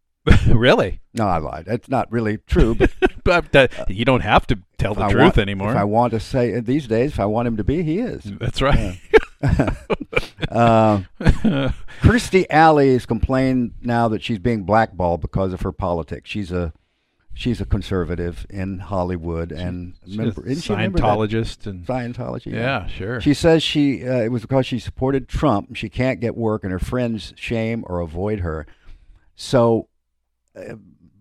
Really?
No, I lied. That's not really true. But
But that, you don't have to tell the
I
truth
want,
anymore.
If I want to say these days, if I want him to be, he is.
That's right.
Uh, Kirstie Alley has complained now that she's being blackballed because of her politics. She's a she's a conservative in Hollywood, and
She's
remember,
a
isn't she remember that?
Scientologist and
Scientology.
Yeah, sure.
She says she uh, it was because she supported Trump. She can't get work, and her friends shame or avoid her. So, uh,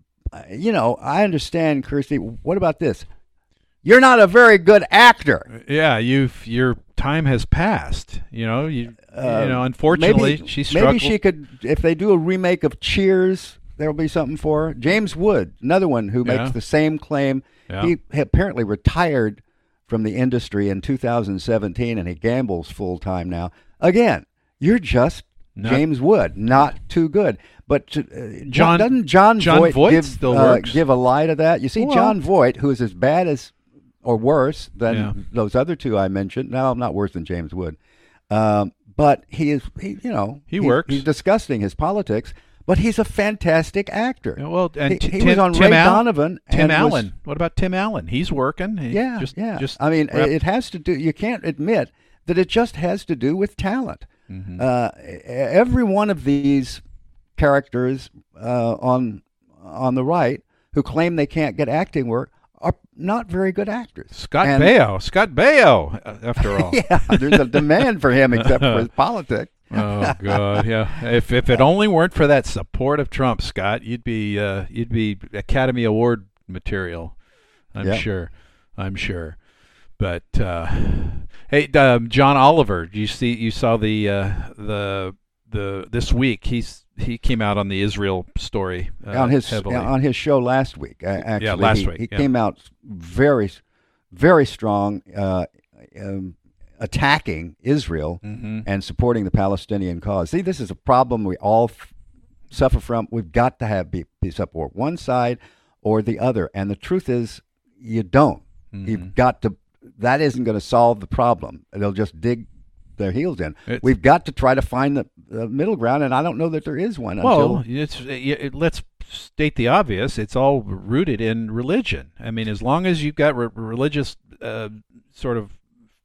you know, I understand, Kirsty. What about this? You're not a very good actor.
Yeah, you've your time has passed. You know, you
Uh,
you know. Unfortunately,
maybe,
she struggled.
Maybe she could, if they do a remake of Cheers, there'll be something for her. James Wood, another one who makes
Yeah.
the same claim.
Yeah.
He apparently retired from the industry in two thousand seventeen, and he gambles full time now. Again, you're just
Not-
James Wood, not too good. But uh,
John-
doesn't John,
John
Voight,
Voight
give,
still
uh,
works.
give a lie to that? You see,
Well-
John Voight, who is as bad as or worse than
Yeah.
those other two I mentioned. No, not worse than James Wood. Um, but he is, he, you know,
He works.
He's disgusting his politics, but he's a fantastic actor.
Yeah, well, and
he,
T-
he
Tim,
was on
Tim
Ray
Al-
Donovan.
Tim
and was-
Allen. What about Tim Allen? He's working. He
yeah,
just,
yeah.
Just
I mean,
wrap-
it has to do. You can't admit that it just has to do with talent.
Mhm.
Uh, every one of these characters uh, on on the right who claim they can't get acting work are not very good actors.
Scott
And-
Baio. Scott Baio. uh, After all.
yeah, there's a demand for him, except for his politics.
Oh God, yeah. If if it only weren't for that support of Trump, Scott, you'd be uh, you'd be Academy Award material. I'm
Yeah.
sure. I'm sure. But uh, hey, um, John Oliver, you see, you saw the uh, the the this week. He's he came out on the Israel story uh,
on his
heavily.
on his show last week. Uh, actually,
Yeah, last
he,
week,
he
yeah.
came out very, very strong, uh, um, attacking Israel
Mhm.
and supporting the Palestinian cause. See, this is a problem we all f- suffer from. We've got to have be, be support one side or the other, and the truth is, you don't.
Mhm.
You've got to. That isn't going to solve the problem. They'll just dig their heels in.
It's-
We've got to try to find the, the middle ground, and I don't know that there is one.
Well,
until
it's it, it- let's state the obvious. It's all rooted in religion. I mean, as long as you've got re- religious uh, sort of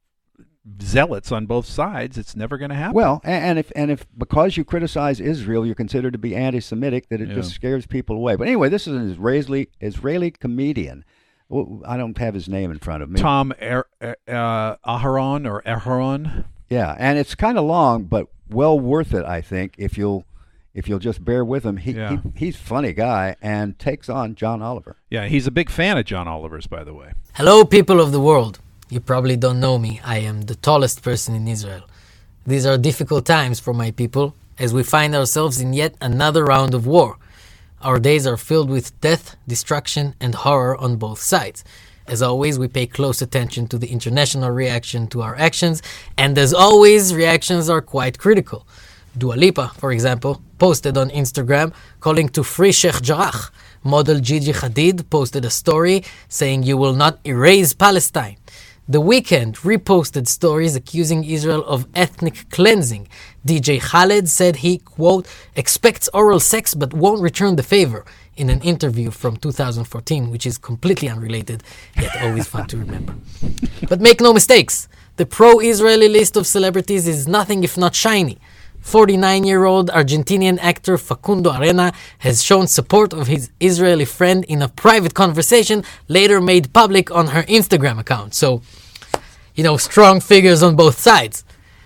zealots on both sides, it's never going to happen.
Well, a- and if and if because you criticize Israel, you're considered to be anti-Semitic, that it
Yeah.
just scares people away. But anyway, this is an Israeli Israeli comedian. Well, I don't have his name in front of me.
Tom er, er, uh, Aharon or Aharon.
Yeah, and it's kind of long, but well worth it, I think, if you'll if you'll just bear with him. He,
Yeah.
he he's a funny guy and takes on John Oliver.
Yeah, he's a big fan of John Oliver's, by the way.
Hello, people of the world. You probably don't know me. I am the tallest person in Israel. These are difficult times for my people, as we find ourselves in yet another round of war. Our days are filled with death, destruction, and horror on both sides. As always, we pay close attention to the international reaction to our actions, and as always, reactions are quite critical. Dua Lipa, for example, posted on Instagram calling to free Sheikh Jarrah. Model Gigi Hadid posted a story saying you will not erase Palestine. The Weeknd reposted stories accusing Israel of ethnic cleansing. D J Khaled said he, quote, expects oral sex but won't return the favor in an interview from two thousand fourteen, which is completely unrelated, yet always fun to remember. But make no mistakes, the pro-Israeli list of celebrities is nothing if not shiny. forty-nine-year-old Argentinian actor Facundo Arena has shown support of his Israeli friend in a private conversation later made public on her Instagram account. So, you know, strong figures on both sides.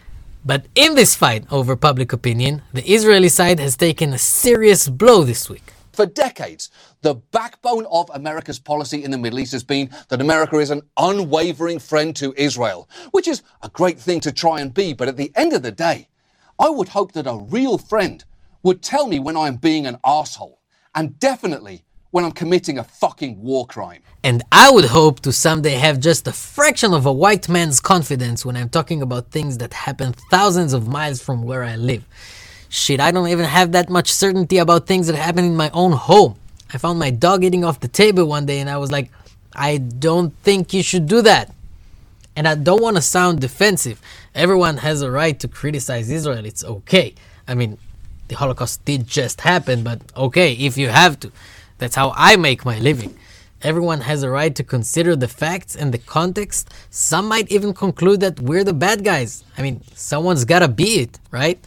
But in this fight over public opinion, the Israeli side has taken a serious blow this week.
For decades, the backbone of America's policy in the Middle East has been that America is an unwavering friend to Israel, which is a great thing to try and be. But at the end of the day, I would hope that a real friend would tell me when I'm being an arsehole, and definitely when I'm committing a fucking war crime.
And I would hope to someday have just a fraction of a white man's confidence when I'm talking about things that happen thousands of miles from where I live. Shit, I don't even have that much certainty about things that happen in my own home. I found my dog eating off the table one day and I was like, I don't think you should do that. And I don't want to sound defensive. Everyone has a right to criticize Israel. It's okay. I mean, the Holocaust did just happen, but okay, if you have to. That's how I make my living. Everyone has a right to consider the facts and the context. Some might even conclude that we're the bad guys. I mean, someone's gotta be it, right?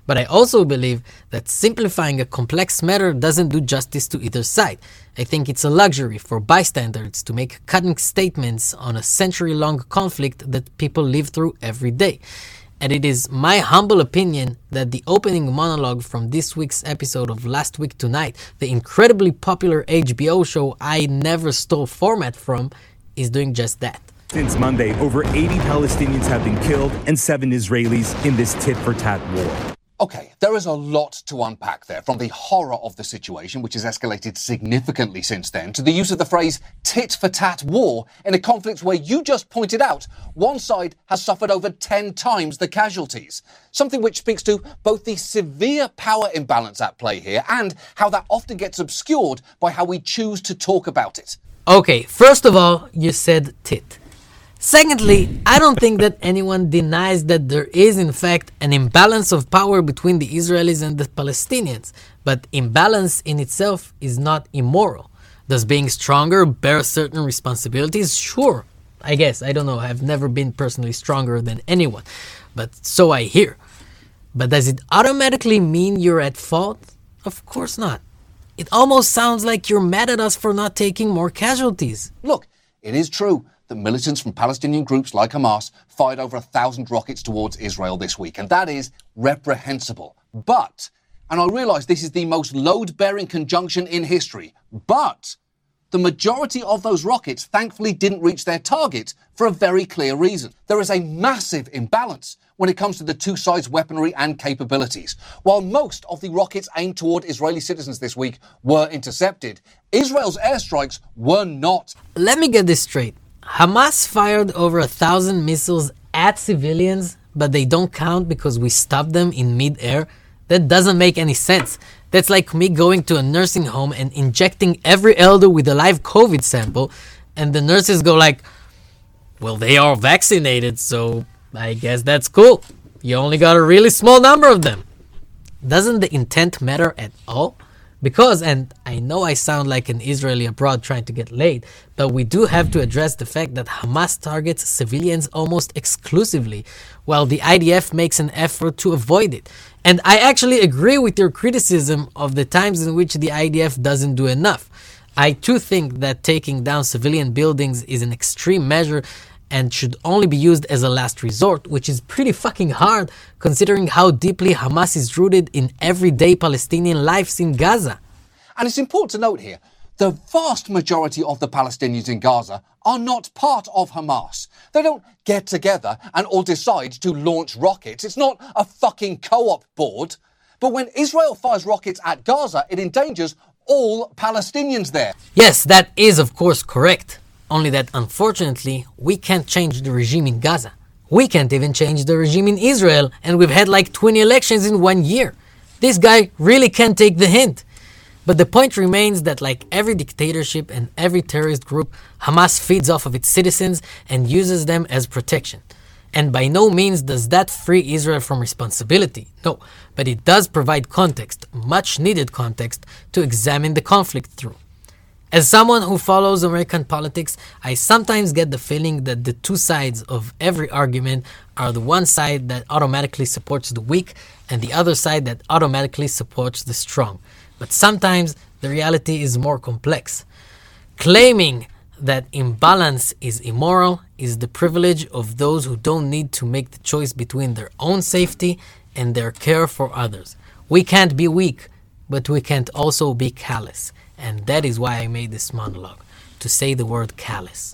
But I also believe that simplifying a complex matter doesn't do justice to either side. I think it's a luxury for bystanders to make cutting statements on a century-long conflict that people live through every day. And it is my humble opinion that the opening monologue from this week's episode of Last Week Tonight, the incredibly popular H B O show I never stole format from, is doing just that.
Since Monday, over eighty Palestinians have been killed and seven Israelis in this tit-for-tat war.
Okay, there is a lot to unpack there, from the horror of the situation, which has escalated significantly since then, to the use of the phrase tit-for-tat war in a conflict where you just pointed out one side has suffered over ten times the casualties. Something which speaks to both the severe power imbalance at play here and how that often gets obscured by how we choose to talk about it.
Okay, first of all, you said tit. Secondly, I don't think that anyone denies that there is in fact an imbalance of power between the Israelis and the Palestinians, but imbalance in itself is not immoral. Does being stronger bear certain responsibilities? Sure, I guess. I don't know. I've never been personally stronger than anyone, but so I hear. But does it automatically mean you're at fault? Of course not. It almost sounds like you're mad at us for not taking more casualties.
Look, it is true that militants from Palestinian groups like Hamas fired over a thousand rockets towards Israel this week, and that is reprehensible. But, and I realise this is the most load-bearing conjunction in history, but the majority of those rockets thankfully didn't reach their target for a very clear reason. There is a massive imbalance when it comes to the two sides' weaponry and capabilities. While most of the rockets aimed toward Israeli citizens this week were intercepted, Israel's airstrikes were not.
Let me get this straight. Hamas fired over a thousand missiles at civilians, but they don't count because we stopped them in mid-air? That doesn't make any sense. That's like me going to a nursing home and injecting every elder with a live COVID sample, and the nurses go like, well, they are vaccinated, so I guess that's cool. You only got a really small number of them. Doesn't the intent matter at all? Because, and I know I sound like an Israeli abroad trying to get laid, but we do have to address the fact that Hamas targets civilians almost exclusively, while the I D F makes an effort to avoid it. And I actually agree with your criticism of the times in which the I D F doesn't do enough. I too think that taking down civilian buildings is an extreme measure and should only be used as a last resort, which is pretty fucking hard considering how deeply Hamas is rooted in everyday Palestinian lives in Gaza.
And it's important to note here, the vast majority of the Palestinians in Gaza are not part of Hamas. They don't get together and all decide to launch rockets. It's not a fucking co-op board. But when Israel fires rockets at Gaza, it endangers all Palestinians there.
Yes, that is of course correct. Only that, unfortunately, we can't change the regime in Gaza. We can't even change the regime in Israel, and we've had like twenty elections in one year. This guy really can't take the hint. But the point remains that like every dictatorship and every terrorist group, Hamas feeds off of its citizens and uses them as protection. And by no means does that free Israel from responsibility. No, but it does provide context, much needed context, to examine the conflict through. As someone who follows American politics, I sometimes get the feeling that the two sides of every argument are the one side that automatically supports the weak and the other side that automatically supports the strong. But sometimes the reality is more complex. Claiming that imbalance is immoral is the privilege of those who don't need to make the choice between their own safety and their care for others. We can't be weak, but we can't also be callous. And that is why I made this monologue, to say the word callous.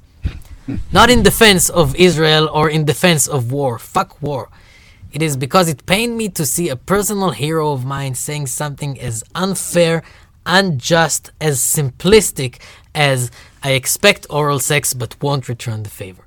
Not in defense of Israel or in defense of war. Fuck war. It is because it pained me to see a personal hero of mine saying something as unfair, unjust, as simplistic as I expect oral sex but won't return the favor.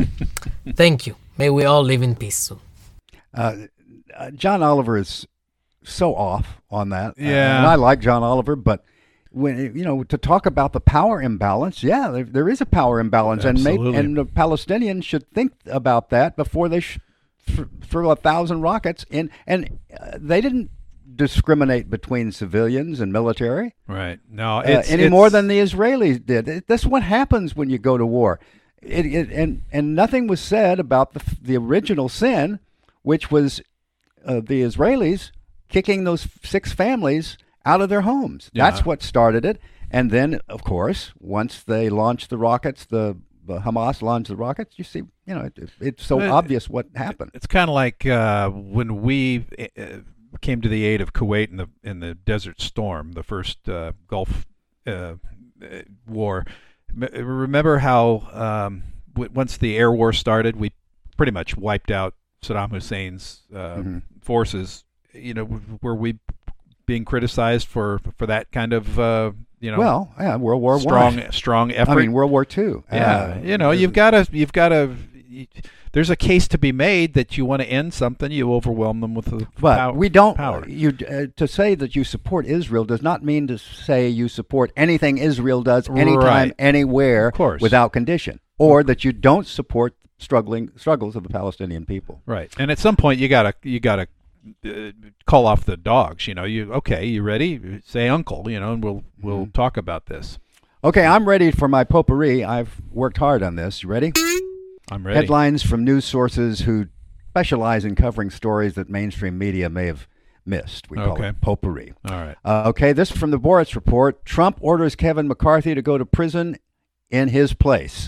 Thank you. May we all live in peace soon.
Uh, uh, John Oliver is so off on that.
Yeah.
Uh, and I like John Oliver, but when you know to talk about the power imbalance, yeah, there, there is a power imbalance, and may, and the Palestinians should think about that before they sh- th- throw a thousand rockets in. And uh, they didn't discriminate between civilians and military,
right? No,
it's, uh, any it's, more than the Israelis did. It, that's what happens when you go to war. It, it, and and nothing was said about the the original sin, which was uh, the Israelis kicking those six families out of their homes.
Yeah.
That's what started it. And then, of course, once they launched the rockets, the, the Hamas launched the rockets, you see, you know, it, it's so
It-
obvious what happened.
It's kind of like uh, when we uh, came to the aid of Kuwait in the in the Desert Storm, the first uh, Gulf uh, uh, war. M- Remember how um, w- once the air war started, we pretty much wiped out Saddam Hussein's uh,
Mhm.
forces. You know, w- were we being criticized for for that kind of uh, you know?
Well, yeah, World War
strong
One.
strong effort.
I mean, World War Two.
Yeah,
Uh,
you know, you've got to, you've got to. There's a case to be made that you want to end something, you overwhelm them with the
But
pow-
we don't.
power.
You uh, to say that you support Israel does not mean to say you support anything Israel does anytime,
Right.
anywhere,
Of course.
without condition, or that you don't support struggling struggles of the Palestinian people.
Right, and at some point you gotta you gotta uh, call off the dogs. You know, you okay? You ready? Say uncle. You know, and we'll we'll talk about this.
Okay, I'm ready for my potpourri. I've worked hard on this. You ready?
I'm ready.
Headlines from news sources who specialize in covering stories that mainstream media may have missed. We call
Okay.
it potpourri.
All right.
Uh, okay, this from the Boris Report. Trump orders Kevin McCarthy to go to prison in his place.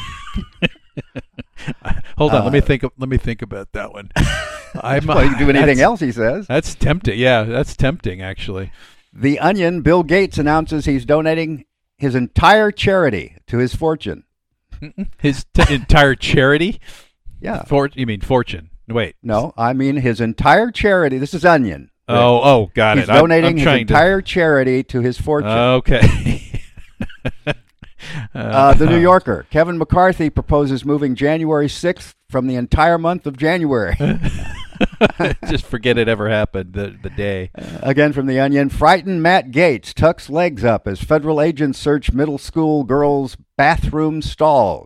Hold on,
Uh,
let me think. Of, let me think about that one. I'm,
Well, you can do anything
that's-
else, he says.
That's tempting. Yeah, that's tempting. Actually,
The Onion, Bill Gates announces he's donating his entire charity to his fortune.
his t- entire charity.
Yeah.
For, you mean fortune? Wait.
No, I mean his entire charity. This is Onion.
Oh, oh, got
He's
it. I'm-
donating
I'm
his
trying to-
entire charity to his fortune.
Okay.
Uh, the New Yorker. Kevin McCarthy proposes moving January sixth from the entire month of January.
Just forget it ever happened. The the day.
Again from The Onion. Frightened Matt Gaetz tucks legs up as federal agents search middle school girls' bathroom stalls.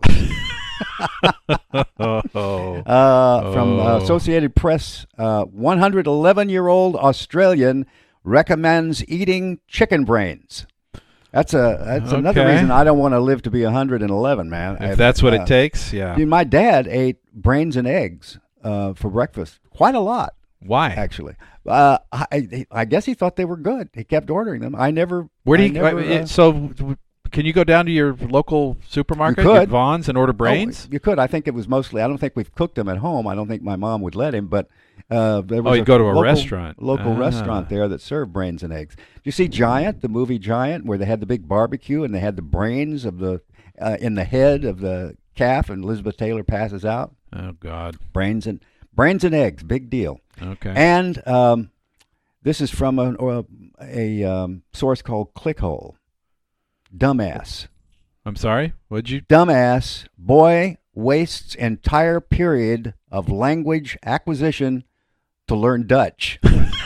oh.
Uh, from uh,
Oh.
Associated Press, uh, one hundred eleven-year-old Australian recommends eating chicken brains. That's a that's another
Okay.
reason I don't want to live to be one hundred eleven, man.
If
I-
that's what
uh,
it takes, yeah.
Dude, my dad ate brains and eggs uh, for breakfast, quite a lot.
Why?
Actually, uh, I I guess he thought they were good. He kept ordering them. I never.
Where do
I
you?
never,
uh,
uh,
so, w- can you go down to your local supermarket,
You
your
could.
Vaughn's, and order
Oh,
brains?
you could. I think it was mostly. I don't think we've cooked them at home. I don't think my mom would let him. But uh, there was
Oh, you go to a
local,
restaurant.
local
Ah.
restaurant there that served brains and eggs. Did you see Giant, the movie Giant, where they had the big barbecue and they had the brains of the uh, in the head of the calf, and Elizabeth Taylor passes out.
Oh God.
Brains and brains and eggs, big deal.
Okay.
And um, this is from a, a, a um, source called Clickhole. Dumbass.
I'm sorry. What'd you?
Dumbass boy wastes entire period of language acquisition to learn Dutch.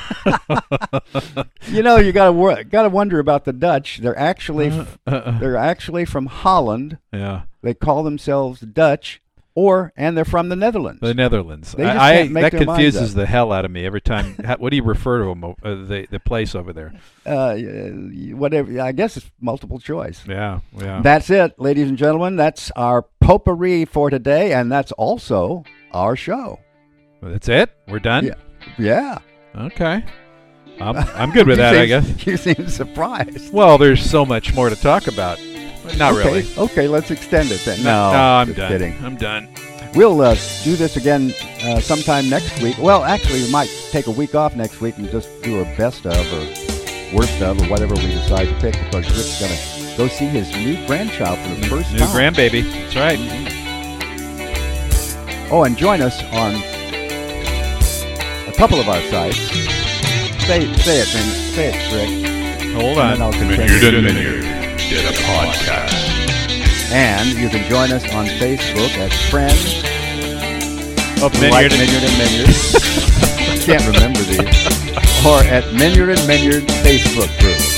You know, you gotta wor- gotta wonder about the Dutch. They're actually f-
Uh, uh, uh.
they're actually from Holland.
Yeah.
They call themselves Dutch, or and they're from the Netherlands.
The Netherlands.
They just
I,
can't
I
make
that
their minds
confuses
up.
the hell out of me every time. How, what do you refer to them? Uh, the the place over there?
Uh, whatever. I guess it's multiple choice.
Yeah. Yeah.
That's it, ladies and gentlemen. That's our potpourri for today, and that's also our show.
That's it. We're done.
Yeah. Yeah.
Okay. I'm I'm good with
You
that. I
seem-
guess.
You seem surprised.
Well, there's so much more to talk about. Not
okay.
really.
Okay, let's extend it then. No,
no, I'm
just
done.
kidding.
I'm done.
We'll uh, do this again uh, sometime next week. Well, actually, we might take a week off next week and just do a best of or worst of or whatever we decide to pick, because Rick's going to go see his new grandchild for the first
New
time.
grandbaby. That's right.
Oh, and join us on a couple of our sites. Say, say it, man. Say it, Rick.
Hold
And
on.
then I'll continue.
Minyard and Minyard did a podcast.
And you can join us on Facebook as friends
Of
who
Minyard
like
and-
Minyard and Minyard. I can't remember these. Or at Minyard and Minyard Facebook group.